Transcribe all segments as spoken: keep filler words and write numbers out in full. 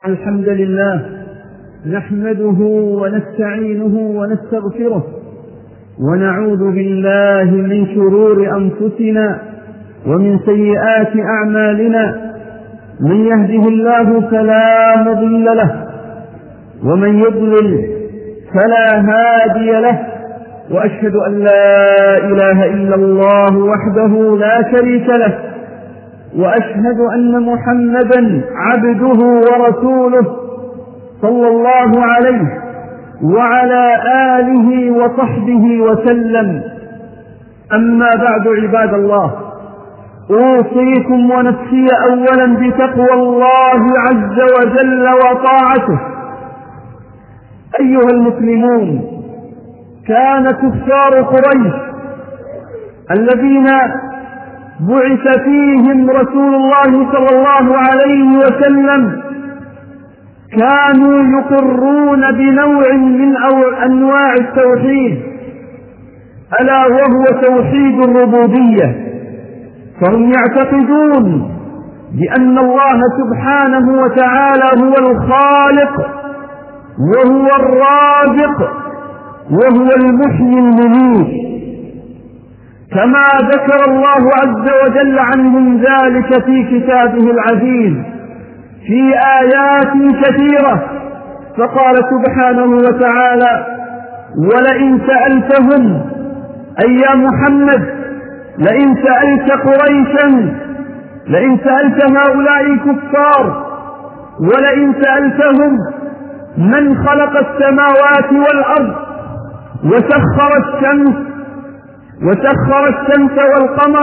الحمد لله نحمده ونستعينه ونستغفره ونعوذ بالله من شرور أنفسنا ومن سيئات أعمالنا. من يهده الله فلا مضل له ومن يضلل فلا هادي له، وأشهد أن لا إله إلا الله وحده لا شريك له، وأشهد أن محمدا عبده ورسوله صلى الله عليه وعلى آله وصحبه وسلم. أما بعد، عباد الله، أوصيكم ونفسي أولا بتقوى الله عز وجل وطاعته. أيها المسلمون، كان كفار قريش الذين بعث فيهم رسول الله صلى الله عليه وسلم كانوا يقرون بنوع من أنواع التوحيد، ألا وهو توحيد الربوبية. فهم يعتقدون بأن الله سبحانه وتعالى هو الخالق وهو الرازق وهو المحيي المميت، كما ذكر الله عز وجل عنهم ذلك في كتابه العزيز في آيات كثيرة. فقال سبحانه وتعالى: ولئن سألتهم، أي يا محمد، لئن سألت قريشا، لئن سألت هؤلاء الكفار، ولئن سألتهم من خلق السماوات والأرض وسخر الشمس وسخر الشمس والقمر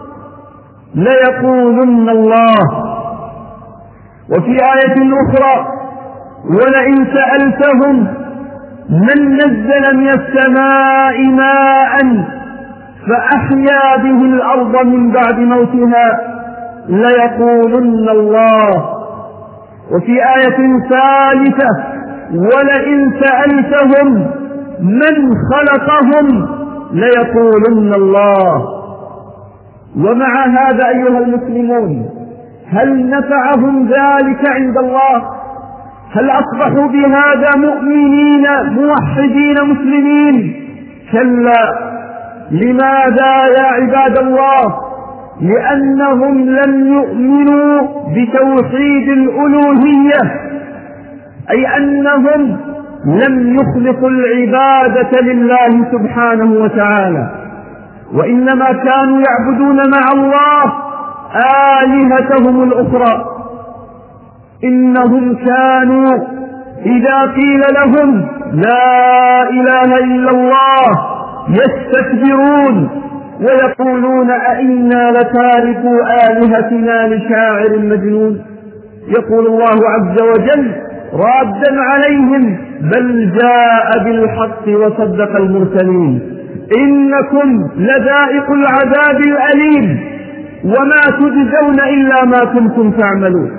ليقولن الله. وفي آية أخرى: ولئن سألتهم من نزل من السماء ماء فأحيا به الأرض من بعد موتها ليقولن الله. وفي آية ثالثة: ولئن سألتهم من خلقهم ليقولن الله. ومع هذا أيها المسلمون، هل نفعهم ذلك عند الله؟ هل أصبحوا بهذا مؤمنين موحدين مسلمين؟ كلا. لماذا يا عباد الله؟ لأنهم لم يؤمنوا بتوحيد الألوهية، أي أنهم لم يخلصوا العبادة لله سبحانه وتعالى، وإنما كانوا يعبدون مع الله آلهتهم الأخرى. إنهم كانوا إذا قيل لهم لا إله إلا الله يستكبرون ويقولون أئنا لتاركو آلهتنا لشاعر مجنون. يقول الله عز وجل رادا عليهم: بل جاء بالحق وصدق المرسلين، إنكم لذائق العذاب الأليم وما تجزون إلا ما كنتم تعملون.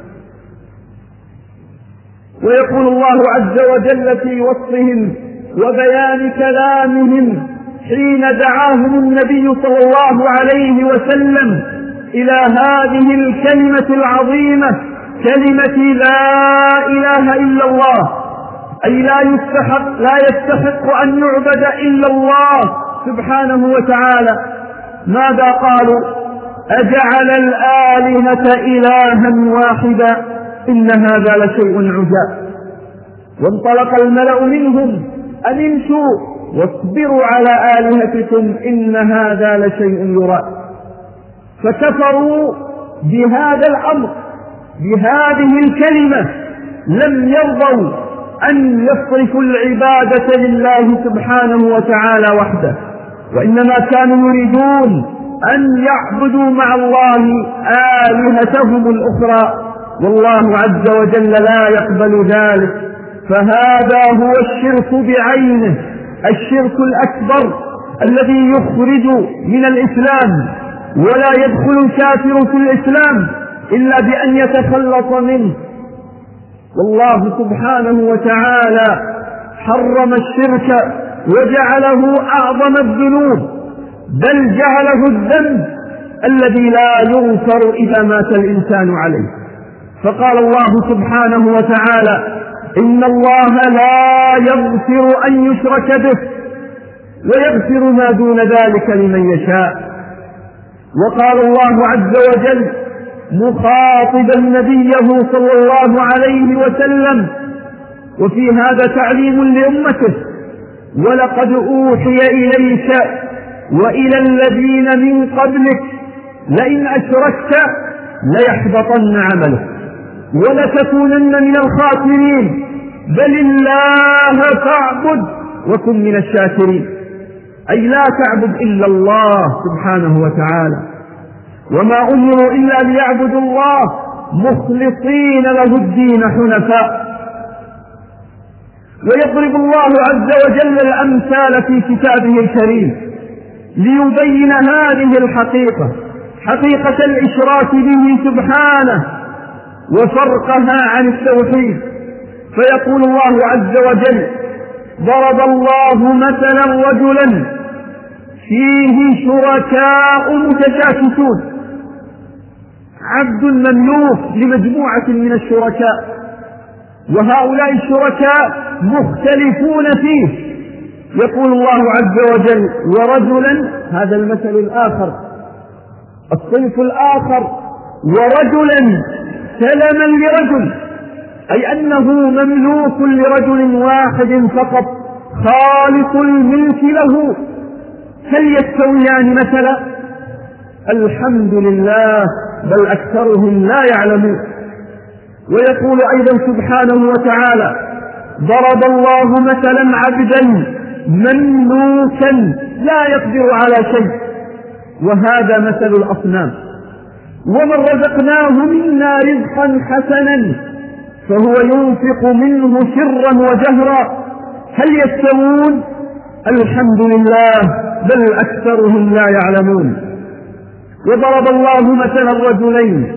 ويقول الله عز وجل في وصفهم وبيان كلامهم حين دعاهم النبي صلى الله عليه وسلم إلى هذه الكلمة العظيمة، كلمة لا إله إلا الله، أي لا يستحق, لا يستحق أن يعبد إلا الله سبحانه وتعالى. ماذا قالوا؟ أجعل الآلهة إلها واحدا إن هذا لشيء عجاب. وانطلق الملأ منهم أن امشوا واصبروا على آلهتكم إن هذا لشيء يراد. فكفروا بهذا الأمر، بهذه الكلمة، لم يرضوا أن يصرفوا العبادة لله سبحانه وتعالى وحده، وإنما كانوا يريدون أن يعبدوا مع الله آلهتهم الأخرى، والله عز وجل لا يقبل ذلك. فهذا هو الشرك بعينه، الشرك الأكبر الذي يخرج من الإسلام، ولا يدخل الكافر في الإسلام إلا بأن يتخلص منه. والله سبحانه وتعالى حرم الشرك وجعله أعظم الذنوب، بل جعله الذنب الذي لا يغفر إذا مات الإنسان عليه. فقال الله سبحانه وتعالى: إن الله لا يغفر أن يشرك به ويغفر ما دون ذلك لمن يشاء. وقال الله عز وجل مخاطبا نبيه صلى الله عليه وسلم، وفي هذا تعليم لأمته: ولقد أوحي إليك وإلى الذين من قبلك لئن أشركت ليحبطن عملك ولتكونن من الخاسرين بل الله فاعبد وكن من الشاكرين. أي لا تعبد إلا الله سبحانه وتعالى، وما أمروا إلا ليعبدوا الله مخلصين له الدين حنفاء. ويضرب الله عز وجل الأمثال في كتابه الكريم ليبين هذه الحقيقة، حقيقة الإشراك به سبحانه وفرقها عن التوحيد. فيقول الله عز وجل: ضرب الله مثلا رجلا فيه شركاء متشاكسون، عبد مملوك لمجموعة من الشركاء، وهؤلاء الشركاء مختلفون فيه. يقول الله عز وجل: ورجلا، هذا المثل الآخر الصنف الآخر، ورجلا سلما لرجل، أي أنه مملوك لرجل واحد فقط خالق الملك له، هل يستويان مثلا؟ الحمد لله، بل أكثرهم لا يعلمون. ويقول أيضا سبحانه وتعالى: ضرب الله مثلا عبدا مملوكا لا يقدر على شيء، وهذا مثل الأصنام. ومن رزقناه منا رزقا حسنا فهو ينفق منه سرا وجهرا، هل يستوون؟ الحمد لله، بل أكثرهم لا يعلمون. وضرب الله مثلا الرجلين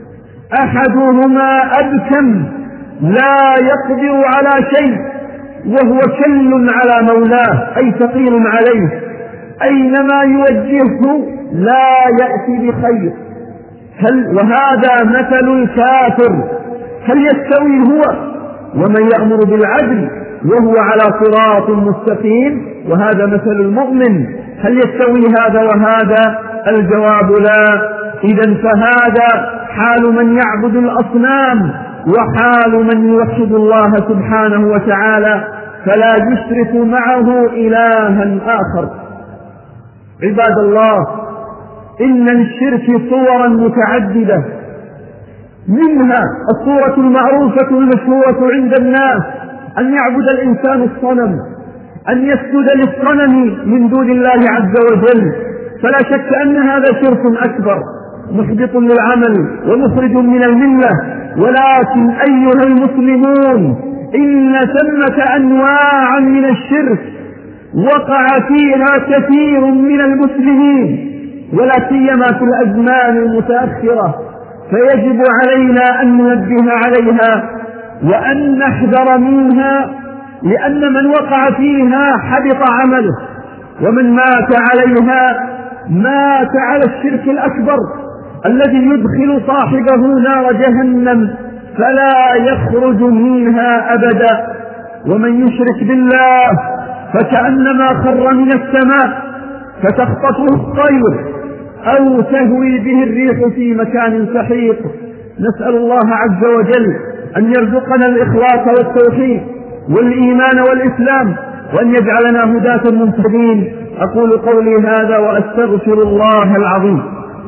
أحدهما أبكم لا يقدر على شيء وهو كل على مولاه، أي ثقيل عليه، أينما يوجهه لا يأتي بخير، هل وهذا مثل الكافر، هل يستوي هو ومن يأمر بالعدل وهو على صراط مستقيم؟ وهذا مثل المؤمن، هل يستوي هذا وهذا؟ الجواب لا. إذن فهذا حال من يعبد الأصنام وحال من يوحد الله سبحانه وتعالى فلا يشرك معه إلها آخر. عباد الله، إن للشرك صورا متعددة، منها الصورة المعروفة المشهورة عند الناس أن يعبد الإنسان الصنم، أن يسجد للصنم من دون الله عز وجل، فلا شك أن هذا شرك أكبر محبط للعمل ومخرج من الملة. ولكن أيها المسلمون، إن ثمة أنواع من الشرك وقع فيها كثير من المسلمين ولا سيما في الأزمان المتأخرة، فيجب علينا أن ننبه عليها وأن نحذر منها، لأن من وقع فيها حبط عمله، ومن مات عليها مات على الشرك الأكبر الذي يدخل صاحبه نار جهنم فلا يخرج منها أبدا. ومن يشرك بالله فكأنما خر من السماء فتخطفه الطير أو تهوي به الريح في مكان سحيق. نسأل الله عز وجل أن يرزقنا الإخلاص والتوحيد والإيمان والإسلام، وأن يجعلنا هداة مهتدين. أقول قولي هذا وأستغفر الله العظيم.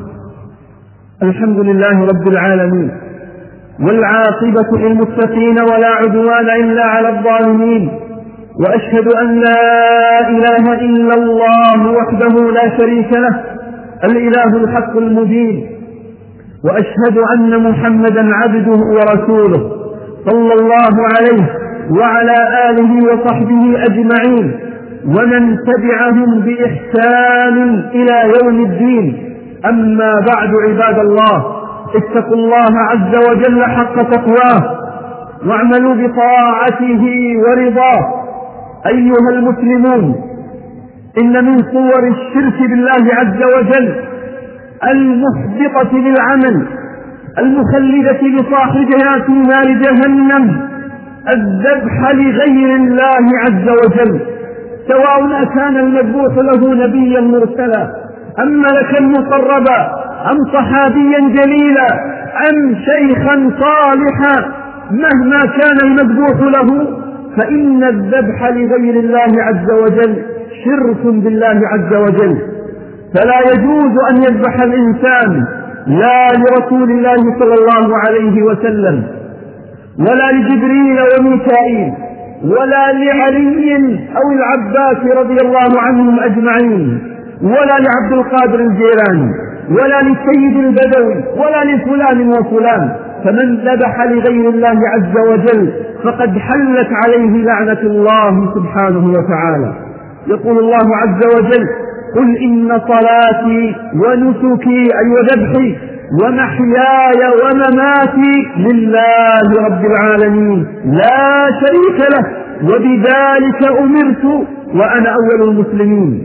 الحمد لله رب العالمين، والعاقبة للمتقين ولا عدوان إلا على الظالمين، وأشهد أن لا إله إلا الله وحده لا شريك له الإله الحق المبين، وأشهد أن محمدا عبده ورسوله صلى الله عليه وعلى آله وصحبه أجمعين ومن تبعهم بإحسان إلى يوم الدين. أما بعد، عباد الله، اتقوا الله عز وجل حق تقواه واعملوا بطاعته ورضاه. أيها المسلمون، إن من صور الشرك بالله عز وجل المحبطة للعمل المخلدة لصاحبها في نار جهنم الذبح لغير الله عز وجل، سواء أكان المذبوح له نبيا مرسلا أم ملكا مقربا أم صحابيا جليلا أم شيخا صالحا، مهما كان المذبوح له فإن الذبح لغير الله عز وجل شرك بالله عز وجل. فلا يجوز أن يذبح الإنسان لا لرسول الله صلى الله عليه وسلم ولا لجبريل وميكائيل ولا لعلي أو العباس رضي الله عنهم أجمعين ولا لعبد القادر الجيلاني ولا للسيد البدوي ولا لفلان وفلان. فمن ذبح لغير الله عز وجل فقد حلت عليه لعنة الله سبحانه وتعالى. يقول الله عز وجل: قل إن صلاتي ونسكي أي وذبحي ومحياي ومماتي لله رب العالمين لا شريك له وبذلك أمرت وأنا أول المسلمين.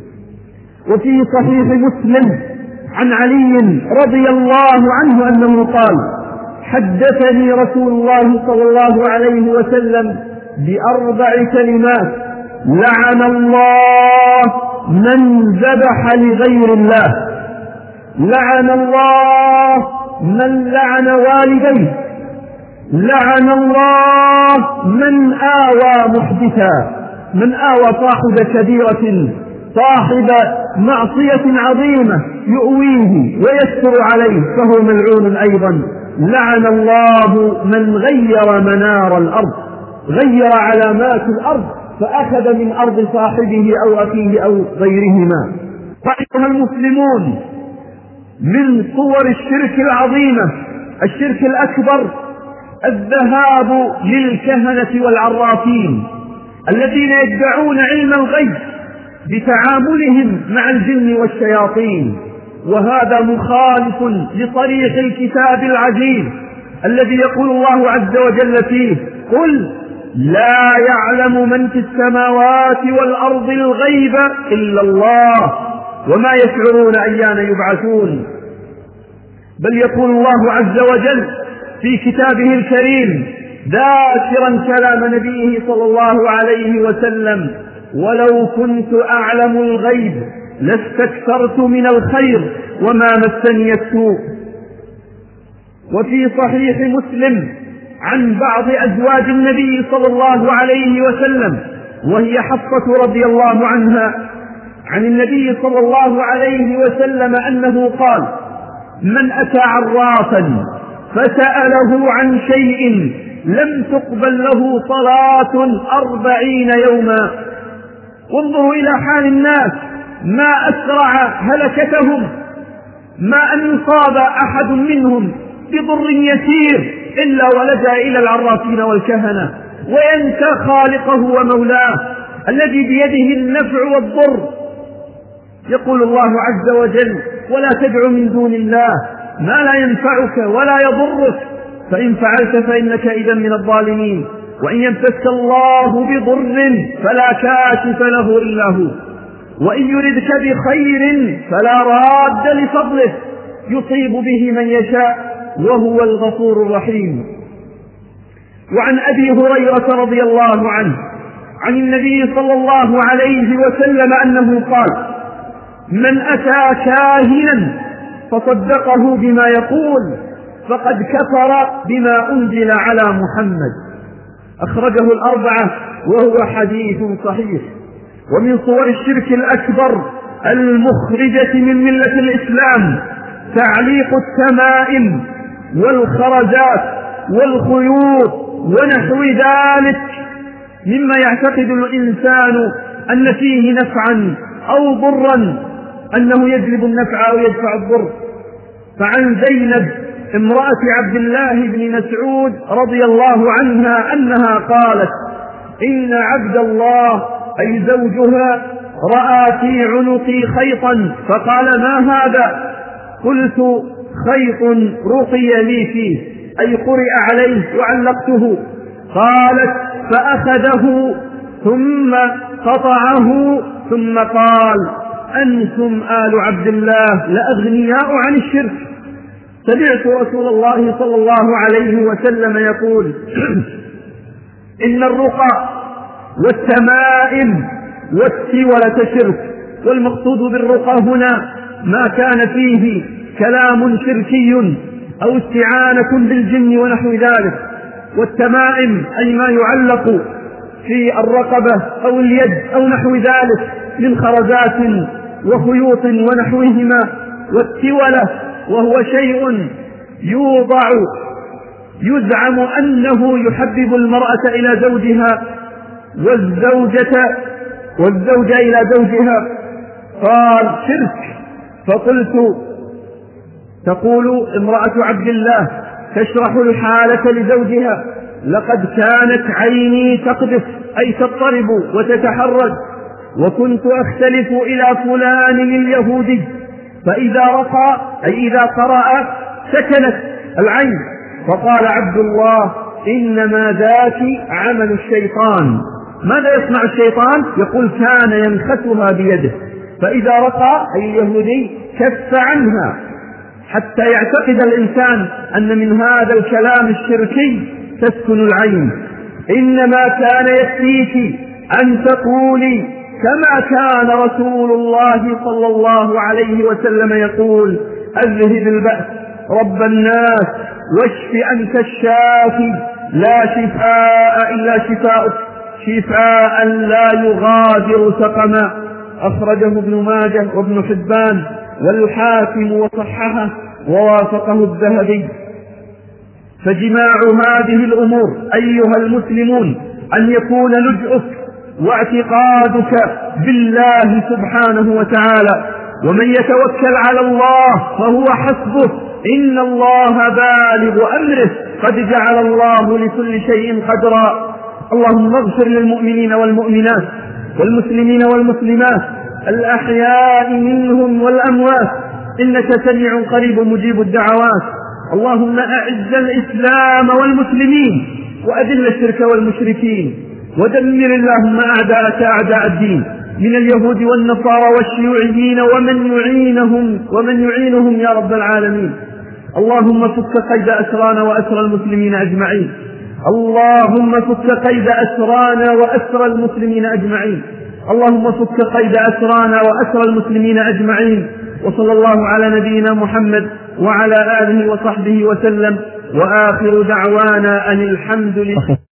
وفي صحيح مسلم عن علي رضي الله عنه أنه قال: حدثني رسول الله صلى الله عليه وسلم بأربع كلمات: لعن الله من ذبح لغير الله، لعن الله من لعن والديه، لعن الله من آوى محدثا، من آوى صاحب كبيرة صاحب معصية عظيمة يؤويه ويستر عليه فهو ملعون أيضا. لعن الله من غير منار الأرض، غير علامات الأرض فأخذ من أرض صاحبه أو أخيه أو غيرهما. أيها المسلمون، من صور الشرك العظيمة الشرك الأكبر الذهاب للكهنة والعرافين الذين يدعون علم الغيب بتعاملهم مع الجن والشياطين، وهذا مخالف لصريح الكتاب العزيز الذي يقول الله عز وجل فيه: قل لا يعلم من في السماوات والأرض الغيب إلا الله وما يشعرون أيان يبعثون. بل يقول الله عز وجل في كتابه الكريم ذاكرا كلام نبيه صلى الله عليه وسلم: ولو كنت أعلم الغيب لاستكثرت من الخير وما مسني السوء. وفي صحيح مسلم عن بعض أزواج النبي صلى الله عليه وسلم وهي حفصة رضي الله عنها عن النبي صلى الله عليه وسلم أنه قال: من أتى عرافا فسأله عن شيء لم تقبل له صلاة أربعين يوما. وانظروا إلى حال الناس، ما أسرع هلكتهم، ما أن يصاب أحد منهم بضر يسير إلا ولجأ إلى العرافين والكهنة وينسى خالقه ومولاه الذي بيده النفع والضر. يقول الله عز وجل: ولا تدع من دون الله ما لا ينفعك ولا يضرك فإن فعلت فإنك إذا من الظالمين، وإن يمسك الله بضر فلا كاشف له إلا هو، وإن يردك بخير فلا راد لفضله يصيب به من يشاء وهو الغفور الرحيم. وعن أبي هريرة رضي الله عنه عن النبي صلى الله عليه وسلم أنه قال: من أتى كاهنا فصدقه بما يقول فقد كفر بما أنزل على محمد. أخرجه الأربعة وهو حديث صحيح. ومن صور الشرك الأكبر المخرجة من ملة الإسلام تعليق التمائم والخرزات والخيوط ونحو ذلك مما يعتقد الإنسان أن فيه نفعا أو ضرا، أنه يجلب النفع أو يدفع الضر. فعن زينب امرأة عبد الله بن مسعود رضي الله عنها أنها قالت: إن عبد الله أي زوجها رأى في عنقي خيطا فقال: ما هذا؟ قلت: خيط رقي لي فيه أي قرئ عليه وعلقته. قالت: فأخذه ثم قطعه ثم قال: أنتم آل عبد الله لأغنياء عن الشرك. سمعت رسول الله صلى الله عليه وسلم يقول إن الرقى والتمائم والتولة شرك. والمقصود بالرقى هنا ما كان فيه كلام شركي أو استعانة بالجن ونحو ذلك. والتمائم أي ما يعلق في الرقبة أو اليد أو نحو ذلك من خرزات وخيوط ونحوهما. والتولة وهو شيء يوضع يزعم أنه يحبب المرأة إلى زوجها والزوجة والزوجة إلى زوجها. قال شرك. فقلت تقول امرأة عبد الله تشرح الحالة لزوجها لقد كانت عيني تقذف أي تضطرب وتتحرك، وكنت أختلف إلى فلان اليهودي فإذا رقى أي إذا قرأ سكنت العين. فقال عبد الله إنما ذاك عمل الشيطان. ماذا يصنع الشيطان؟ يقول كان ينخسها بيده، فإذا رقى أي اليهودي كف عنها، حتى يعتقد الإنسان أن من هذا الكلام الشركي تسكن العين. إنما كان يكفيك أن تقولي كما كان رسول الله صلى الله عليه وسلم يقول أذهب البأس رب الناس واشف أنت الشافي لا شفاء إلا شفاؤك شفاء لا يغادر سقما. أخرجه ابن ماجه وابن حبان والحاكم وصححه ووافقه الذهبي. فجماع هذه الأمور أيها المسلمون أن يكون لجؤك واعتقادك بالله سبحانه وتعالى، ومن يتوكل على الله فهو حسبه إن الله بالغ أمره قد جعل الله لكل شيء قدرا. اللهم اغفر للمؤمنين والمؤمنات والمسلمين والمسلمات الأحياء منهم والأموات إنك سميع قريب مجيب الدعوات. اللهم أعز الإسلام والمسلمين وأذل الشرك والمشركين، ودمر اللهم أعداءك أعداء الدين من اليهود والنصارى والشيوعيين ومن يعينهم ومن يعينهم يا رب العالمين. اللهم فك قيد أسرانا وأسر المسلمين أجمعين. اللهم فك قيد أسرانا وأسر المسلمين أجمعين. اللهم فك قيد أسرانا وأسر المسلمين أجمعين. وصلى الله على نبينا محمد وعلى آله وصحبه وسلم، وآخر دعوانا أن الحمد لله.